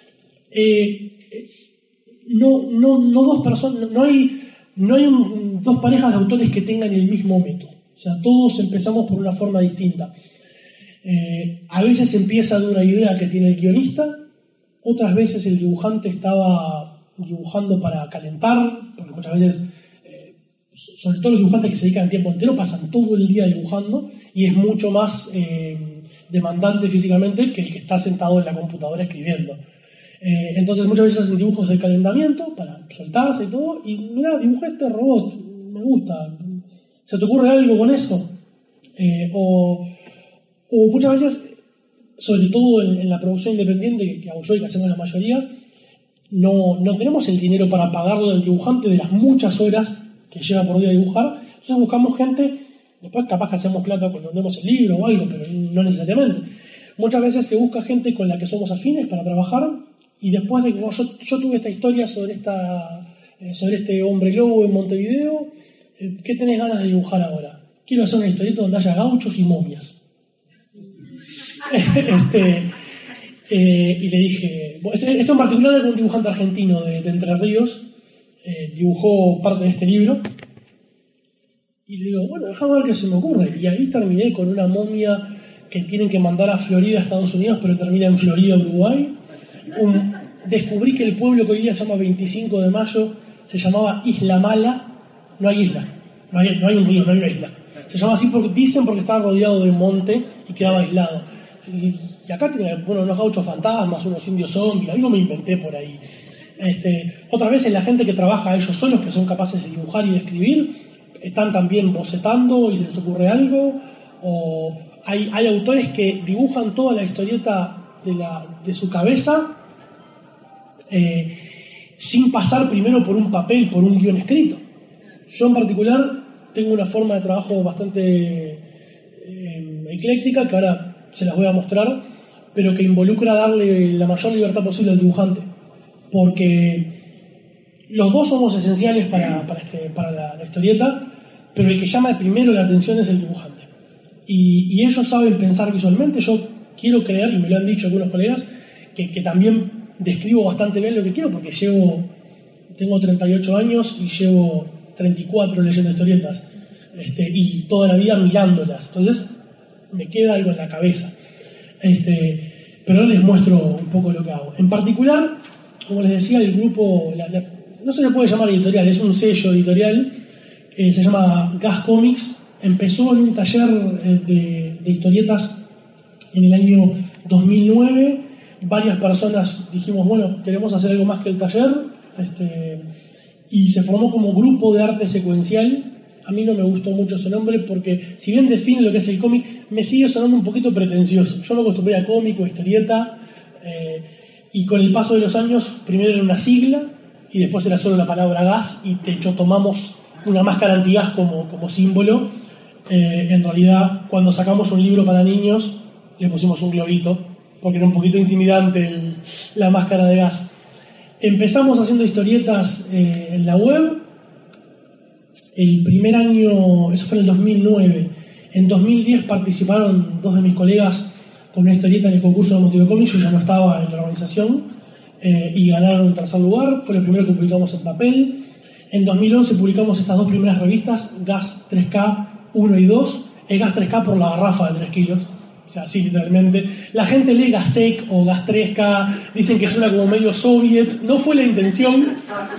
no dos personas, no hay dos parejas de autores que tengan el mismo método. O sea, todos empezamos por una forma distinta. A veces empieza de una idea que tiene el guionista, otras veces el dibujante estaba dibujando para calentar, porque muchas veces, sobre todo los dibujantes que se dedican el tiempo entero, pasan todo el día dibujando y es mucho más demandante físicamente que el que está sentado en la computadora escribiendo. Entonces muchas veces hacen dibujos de calentamiento para soltarse y todo, y mira, dibujé este robot, me gusta, ¿se te ocurre algo con eso? O muchas veces, sobre todo en la producción independiente que hago yo y que hacemos la mayoría, no tenemos el dinero para pagarle al dibujante de las muchas horas que lleva por día a dibujar. Entonces buscamos gente, después capaz que hacemos plata cuando vendemos el libro o algo, pero no necesariamente. Muchas veces se busca gente con la que somos afines para trabajar, y después de que yo tuve esta historia sobre este hombre lobo en Montevideo, ¿qué tenés ganas de dibujar ahora? Quiero hacer una historieta donde haya gauchos y momias. Y le dije, esto en particular es un dibujante argentino de Entre Ríos, dibujó parte de este libro, y le digo, bueno, déjame ver qué se me ocurre. Y ahí terminé con una momia que tienen que mandar a Florida, Estados Unidos, pero termina en Florida, Uruguay. Descubrí que el pueblo que hoy día se llama 25 de Mayo se llamaba Isla Mala. No hay isla, no hay un río, no hay una isla. Se llama así porque estaba rodeado de monte y quedaba aislado. Y acá tiene unos gauchos fantasmas, unos indios zombies, algo me inventé por ahí. Otras veces la gente que trabaja ellos solos, que son capaces de dibujar y de escribir, están también bocetando y se les ocurre algo. O hay autores que dibujan toda la historieta de su cabeza sin pasar primero por un papel, por un guión escrito. Yo en particular tengo una forma de trabajo bastante ecléctica, que ahora se las voy a mostrar, pero que involucra darle la mayor libertad posible al dibujante, porque los dos somos esenciales para la historieta, pero el que llama primero la atención es el dibujante, y ellos saben pensar visualmente. Yo quiero creer, y me lo han dicho algunos colegas, que también describo bastante bien lo que quiero, porque tengo 38 años y llevo 34 leyendo historietas, y toda la vida mirándolas, entonces me queda algo en la cabeza. Pero ahora les muestro un poco lo que hago. En particular, como les decía, el grupo, no se le puede llamar editorial, es un sello editorial, se llama Gas Comics. Empezó en un taller de historietas en el año 2009, varias personas dijimos, bueno, queremos hacer algo más que el taller, y se formó como grupo de arte secuencial. A mí no me gustó mucho ese nombre porque, si bien define lo que es el cómic, me sigue sonando un poquito pretencioso. Yo me acostumbré a cómic o historieta, y con el paso de los años, primero era una sigla y después era solo la palabra gas, y de hecho tomamos una máscara antigas como símbolo. En realidad, cuando sacamos un libro para niños, le pusimos un globito porque era un poquito intimidante la máscara de gas. Empezamos haciendo historietas en la web. El primer año, eso fue en el 2009. En 2010 participaron dos de mis colegas con una historieta en el concurso de Motivo Cómics. Yo ya no estaba en la organización, y ganaron un tercer lugar. Fue lo primero que publicamos en papel. En 2011 publicamos estas dos primeras revistas, Gas 3K 1 y 2. El Gas 3K por la garrafa de 3 kilos. O sea, sí, literalmente. La gente lee Gasec o Gas 3K, dicen que suena como medio soviet. No fue la intención.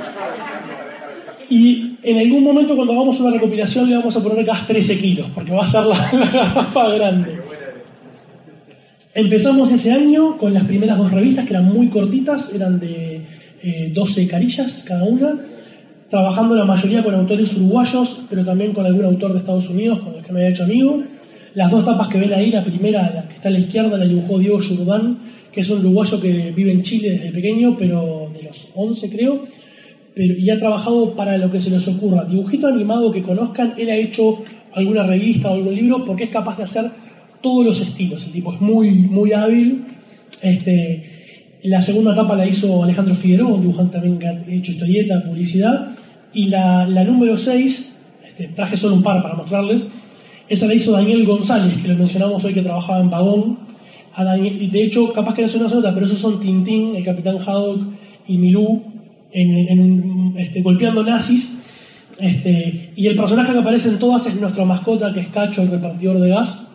Y en algún momento, cuando hagamos una recopilación, le vamos a poner Gas 13 kilos, porque va a ser la garrafa grande. Empezamos ese año con las primeras dos revistas, que eran muy cortitas, eran de 12 carillas cada una, trabajando la mayoría con autores uruguayos, pero también con algún autor de Estados Unidos, con el que me había hecho amigo. Las dos tapas que ven ahí, la primera, la que está a la izquierda, la dibujó Diego Jordán, que es un uruguayo que vive en Chile desde pequeño, pero de los 11 creo, y ha trabajado para lo que se les ocurra. Dibujito animado que conozcan, él ha hecho alguna revista o algún libro porque es capaz de hacer todos los estilos. El tipo es muy, muy hábil. La segunda etapa la hizo Alejandro Figueroa, un dibujante también que ha hecho historieta, publicidad. Y la número 6, traje solo un par para mostrarles, esa la hizo Daniel González, que lo mencionamos hoy, que trabajaba en Vagón. Y de hecho, capaz que no se nota, pero esos son Tintín, el Capitán Haddock y Milú, golpeando nazis. Y el personaje que aparece en todas es nuestra mascota, que es Cacho, el repartidor de gas.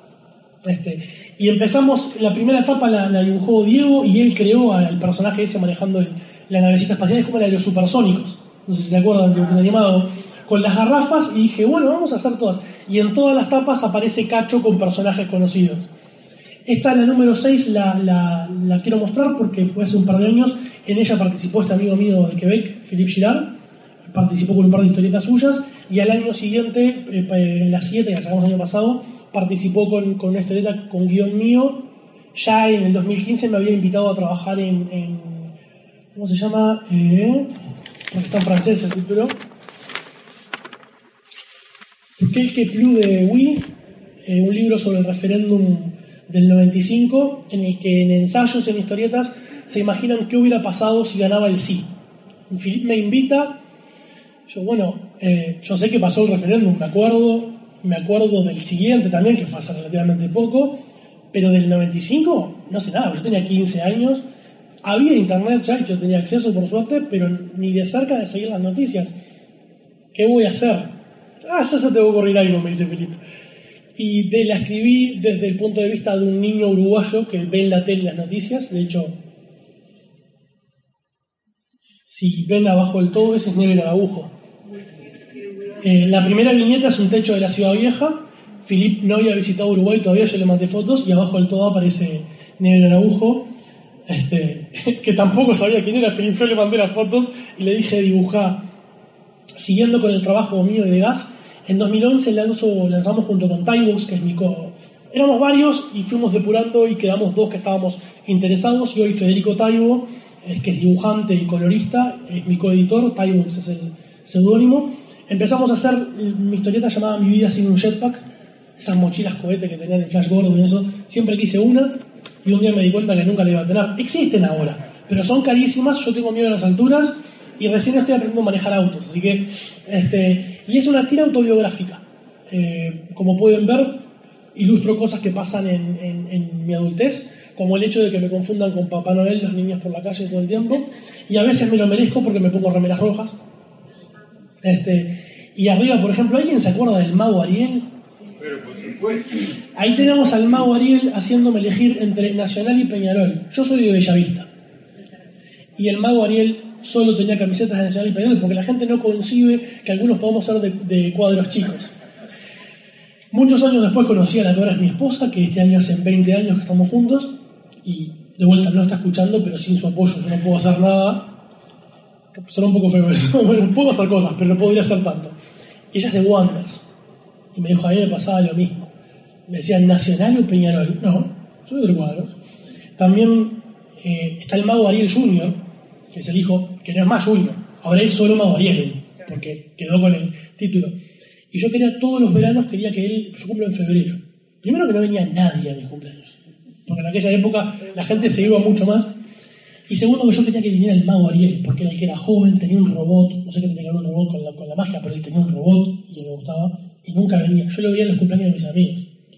Y empezamos, la primera etapa la dibujó Diego, y él creó al personaje ese manejando la navecita espacial. Es como la de los supersónicos, no sé si se acuerdan del dibujo animado, con las garrafas, y dije, bueno, vamos a hacer todas. Y en todas las tapas aparece Cacho con personajes conocidos. Esta, la número 6, la quiero mostrar porque fue hace un par de años. En ella participó este amigo mío de Quebec, Philippe Girard, participó con un par de historietas suyas, y al año siguiente, en la 7, que la sacamos el año pasado, participó con una historieta con guión mío. Ya en el 2015 me había invitado a trabajar en ¿cómo se llama? Porque está en francés el título. Quelques plus de oui, un libro sobre el referéndum del 95, en el que en ensayos, en historietas, se imaginan qué hubiera pasado si ganaba el sí. Philippe me invita, yo sé que pasó el referéndum, me acuerdo del siguiente también, que fue hace relativamente poco, pero del 95 no sé nada. Yo tenía 15 años, había internet ya, y yo tenía acceso por suerte, pero ni de cerca de seguir las noticias. ¿Qué voy a hacer? Ya se te va a ocurrir algo, me dice Felipe. Y la escribí desde el punto de vista de un niño uruguayo que ve en la tele las noticias. De hecho, si ven abajo del todo, ese es Nieves Araujo. La primera viñeta es un techo de la Ciudad Vieja. Philippe no había visitado Uruguay todavía, yo le mandé fotos, y abajo del todo aparece Nieves Araujo, que tampoco sabía quién era Philippe. Yo le mandé las fotos y le dije, dibujá. Siguiendo con el trabajo mío de gas, en 2011 lanzamos junto con Tybox, que es mi éramos varios y fuimos depurando y quedamos dos que estábamos interesados, y hoy Federico Taibo, que es dibujante y colorista, es mi coeditor. Tybox es el seudónimo. Empezamos a hacer mi historieta llamada Mi vida sin un jetpack, esas mochilas cohete que tenían el Flash Gordon y eso. Siempre quise una, y un día me di cuenta que nunca la iba a tener. Existen ahora, pero son carísimas, yo tengo miedo a las alturas, y recién estoy aprendiendo a manejar autos, así que y es una tira autobiográfica. Como pueden ver, ilustro cosas que pasan en mi adultez, como el hecho de que me confundan con Papá Noel los niños por la calle todo el tiempo, y a veces me lo merezco porque me pongo remeras rojas. Y arriba, por ejemplo, ¿alguien se acuerda del mago Ariel? Pero por supuesto. Ahí tenemos al mago Ariel haciéndome elegir entre Nacional y Peñarol. Yo soy de Bellavista, y el mago Ariel solo tenía camisetas de Nacional y Peñarol, porque la gente no concibe que algunos podamos ser de cuadros chicos. Muchos años después conocí a la que ahora es mi esposa, que este año hacen 20 años que estamos juntos, y de vuelta no está escuchando, pero sin su apoyo yo no puedo hacer nada. Suena un poco feo eso. Bueno, puedo hacer cosas, pero no podría hacer tanto. Ella es de Wanderers. Y me dijo, a mí me pasaba lo mismo. Me decían, ¿Nacional o Peñarol? No, soy de otro cuadro. También está el mago Ariel Jr., que es el hijo, que no es más Junior. Ahora es solo mago Ariel, porque quedó con el título. Y yo quería todos los veranos, quería que él, yo cumplo en febrero. Primero que no venía nadie a mis cumpleaños, porque en aquella época la gente se iba mucho más. Y segundo que yo quería que viniera el mago Ariel, porque él que era joven, tenía un robot, no sé qué tenía que ver un robot con la magia, pero él tenía un robot y me gustaba, y nunca venía. Yo lo veía en los cumpleaños de mis amigos.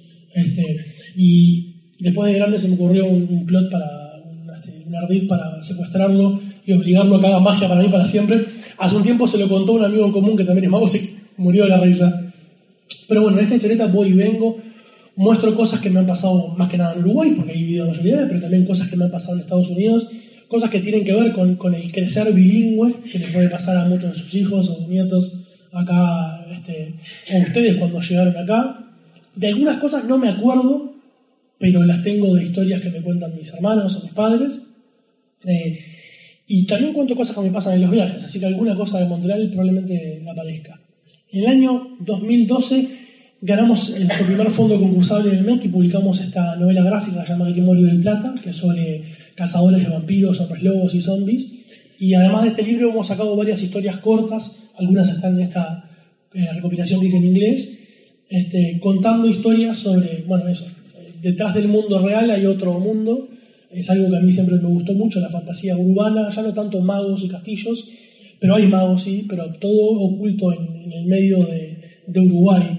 Y después de grande se me ocurrió un plot para un ardid para secuestrarlo y obligarlo a que haga magia para mí para siempre. Hace un tiempo se lo contó un amigo en común que también es mago, se murió de la risa. Pero bueno, en esta historieta voy y vengo, muestro cosas que me han pasado más que nada en Uruguay, porque he vivido la mayoría, pero también cosas que me han pasado en Estados Unidos, cosas que tienen que ver con el crecer bilingüe, que le puede pasar a muchos de sus hijos o nietos acá, o ustedes cuando llegaron acá. De algunas cosas no me acuerdo, pero las tengo de historias que me cuentan mis hermanos o mis padres. Y también cuento cosas que me pasan en los viajes, así que alguna cosa de Montreal probablemente aparezca. En el año 2012 ganamos nuestro primer fondo concursable del MEC y publicamos esta novela gráfica llamada Grimorio del Plata, que es sobre cazadores de vampiros, hombres lobos y zombies. Y además de este libro hemos sacado varias historias cortas, algunas están en esta recopilación que hice en inglés, contando historias sobre, bueno, eso, detrás del mundo real hay otro mundo. Es algo que a mí siempre me gustó mucho, la fantasía urbana, ya no tanto magos y castillos, pero hay magos, sí, pero todo oculto en el medio de Uruguay.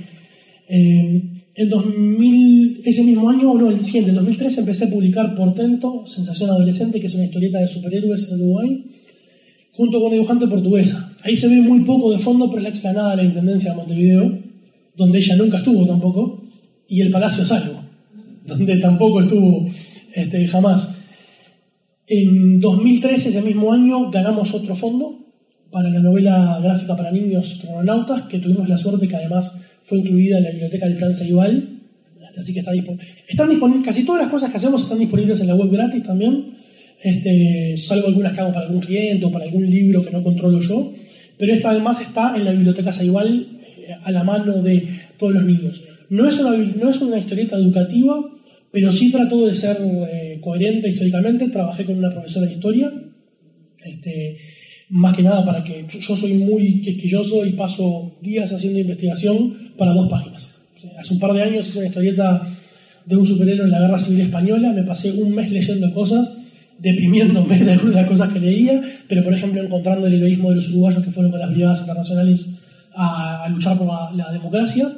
Ese mismo año, no, el siguiente, en 2003 empecé a publicar Portento, Sensación Adolescente, que es una historieta de superhéroes en Uruguay, junto con una dibujante portuguesa. Ahí se ve muy poco de fondo, pero es la explanada de la Intendencia de Montevideo, donde ella nunca estuvo tampoco, y el Palacio Salvo, donde tampoco estuvo jamás. En 2013, ese mismo año, ganamos otro fondo para la novela gráfica para niños Crononautas, que tuvimos la suerte que además fue incluida en la biblioteca del Plan Ceibal, así que están disponibles, casi todas las cosas que hacemos están disponibles en la web gratis también, salvo algunas que hago para algún cliente o para algún libro que no controlo yo, pero esta además está en la biblioteca Ceibal a la mano de todos los niños. No es una historieta educativa, pero sí trató de ser coherente históricamente. Trabajé con una profesora de historia, más que nada para que yo soy muy quisquilloso y paso días haciendo investigación para 2 páginas. O sea, hace un par de años hice una historieta de un superhéroe en la Guerra Civil Española, me pasé un mes leyendo cosas, deprimiéndome de algunas de las cosas que leía, pero por ejemplo encontrando el heroísmo de los uruguayos que fueron con las brigadas internacionales a luchar por la democracia.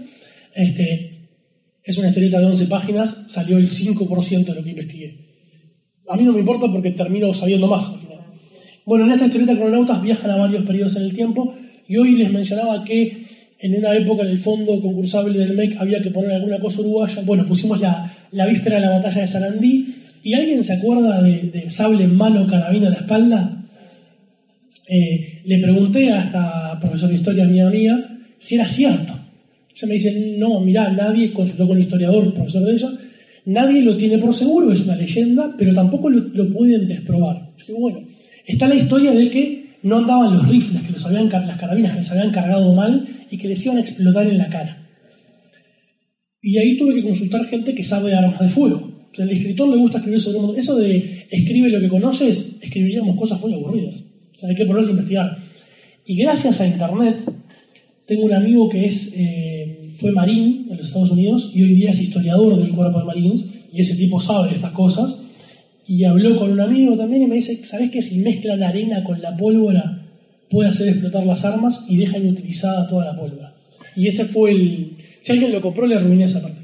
Es una historieta de 11 páginas, salió el 5% de lo que investigué. A mí no me importa porque termino sabiendo más al final. Bueno, en esta historieta Crononautas viajan a varios periodos en el tiempo y hoy les mencionaba que en una época en el fondo concursable del MEC había que poner alguna cosa uruguaya. Bueno, pusimos la víspera de la batalla de Sarandí. ¿Y alguien se acuerda de sable en mano, carabina a la espalda? Le pregunté a esta profesora de historia amiga mía si era cierto. Ella me dice, no, mirá, nadie consultó con el historiador, profesor de ella, nadie lo tiene por seguro, es una leyenda, pero tampoco lo pueden desprobar. Yo digo, bueno, está la historia de que no andaban los rifles, que las carabinas que les habían cargado mal y que les iban a explotar en la cara. Y ahí tuve que consultar gente que sabe de armas de fuego. O sea, al escritor le gusta escribir sobre un mundo. Eso de escribe lo que conoces, escribiríamos cosas muy aburridas. O sea, hay que ponerse a investigar. Y gracias a Internet, tengo un amigo que fue marín en los Estados Unidos y hoy día es historiador del cuerpo de Marines, y ese tipo sabe de estas cosas. Y habló con un amigo también y me dice, ¿sabés que si mezclan arena con la pólvora puede hacer explotar las armas y deja inutilizada toda la pólvora? Y ese fue si alguien lo compró, le arruiné esa parte.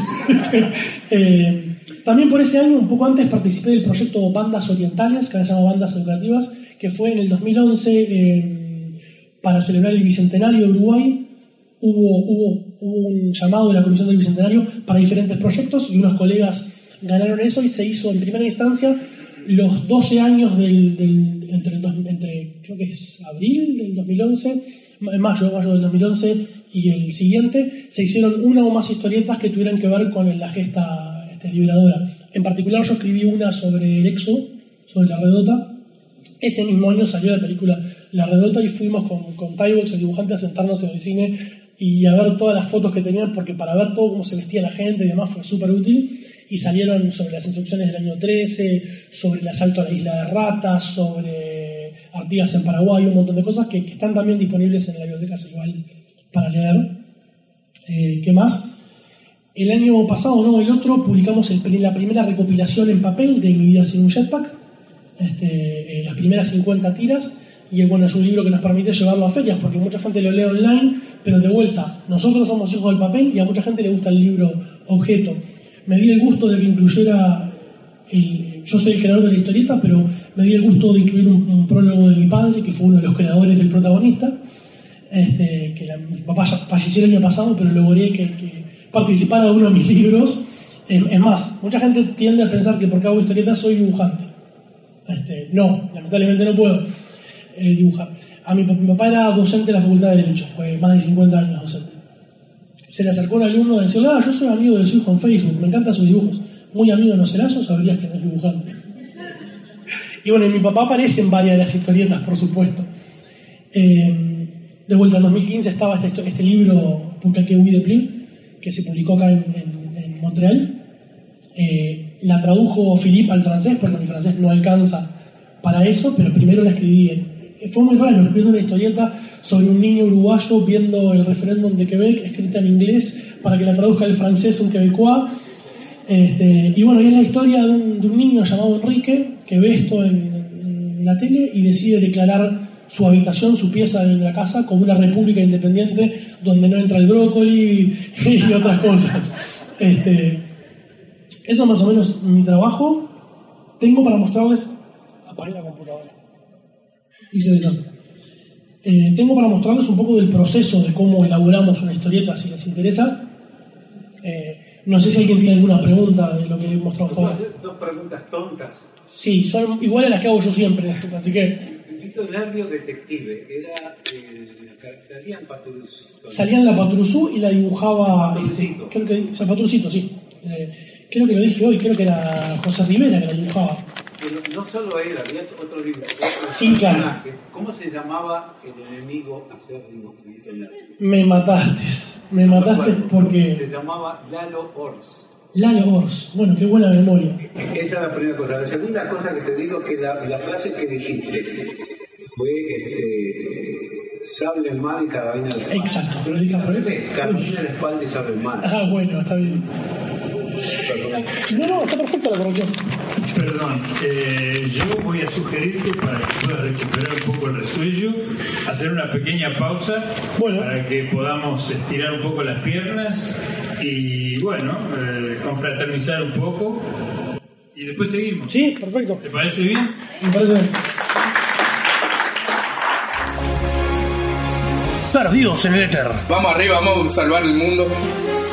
También por ese año, un poco antes, participé del proyecto Bandas Orientales, que ahora se llama Bandas Educativas, que fue en el 2011 para celebrar el Bicentenario de Uruguay. Hubo un llamado de la Comisión del Bicentenario para diferentes proyectos y unos colegas ganaron eso y se hizo en primera instancia los 12 años entre creo que es abril del 2011, mayo del 2011 y el siguiente, se hicieron una o más historietas que tuvieran que ver con la gesta liberadora. En particular yo escribí una sobre el Éxodo, sobre la redota. Ese mismo año salió la película La Redota y fuimos con Tybox, el dibujante, a sentarnos en el cine y a ver todas las fotos que tenían, porque para ver todo cómo se vestía la gente y demás fue súper útil. Y salieron sobre las instrucciones del año 13, sobre el asalto a la isla de Ratas, sobre Artigas en Paraguay, un montón de cosas que están también disponibles en la biblioteca Ceibal para leer. ¿Qué más? El año pasado, no, el otro, publicamos la primera recopilación en papel de Mi vida sin un jetpack, las primeras 50 tiras, y bueno, es un libro que nos permite llevarlo a ferias, porque mucha gente lo lee online, pero de vuelta, nosotros somos hijos del papel y a mucha gente le gusta el libro objeto. Me di el gusto de que incluyera, yo soy el creador de la historieta, pero me di el gusto de incluir un prólogo de mi padre, que fue uno de los creadores del protagonista, mi papá ya falleció el año pasado, pero logré que participara de uno de mis libros. Es más, mucha gente tiende a pensar que porque hago historietas soy dibujante. No, lamentablemente no puedo dibujar. Mi papá era docente de la Facultad de Derecho, fue más de 50 años docente. Se le acercó un alumno y decía, yo soy amigo de su hijo en Facebook, me encantan sus dibujos. Muy amigo no serás, o sabrías que no es dibujante. Y bueno, mi papá aparece en varias de las historietas, por supuesto. De vuelta, en 2015 estaba este libro, Pour quelqu'un oui de plus, que se publicó acá en Montreal. La tradujo Philippe al francés, porque mi francés no alcanza para eso, pero primero la escribí. Fue muy raro, escribiendo una historieta sobre un niño uruguayo viendo el referéndum de Quebec, escrita en inglés, para que la traduzca al francés un quebecois. Y bueno, y es la historia de un niño llamado Enrique, que ve esto en la tele y decide declarar su habitación, su pieza en la casa, como una república independiente donde no entra el brócoli y otras cosas. Eso es más o menos mi trabajo. Tengo para mostrarles... Apagué la computadora. Hice de tanto. Tengo para mostrarles un poco del proceso de cómo elaboramos una historieta, si les interesa. No sé si alguien tiene alguna pregunta de lo que he mostrado hasta ahora. ¿Puedo hacer dos preguntas tontas? Sí, son iguales a las que hago yo siempre, así que... Tito Nervio Detective, salía en Patrusú. Salía en la Patrusú y la dibujaba... Patrucito. Creo que... Patrucito, sí. Creo que lo dije hoy, creo que era José Rivera que la dibujaba. Pero no solo él, había otro dibujante. Sí, claro. ¿Cómo se llamaba el enemigo a ser dibujito Nervio? Me mataste porque... Se llamaba Lalo Ors. Lalo Ors, bueno, qué buena memoria. Esa es la primera cosa. La segunda cosa que te digo que la frase que dijiste fue sable en mano y carabina en la espalda. Exacto, pero dije al revés. Carabina en la espalda y sable en mano. Bueno, está bien. No, está perfecta la corrección. Perdón, yo voy a sugerirte para que puedas recuperar un poco el resuello, hacer una pequeña pausa para que podamos estirar un poco las piernas y bueno, confraternizar un poco y después seguimos. Sí, perfecto. ¿Te parece bien? Me parece bien. Perdidos en el éter. Vamos arriba, vamos a salvar el mundo.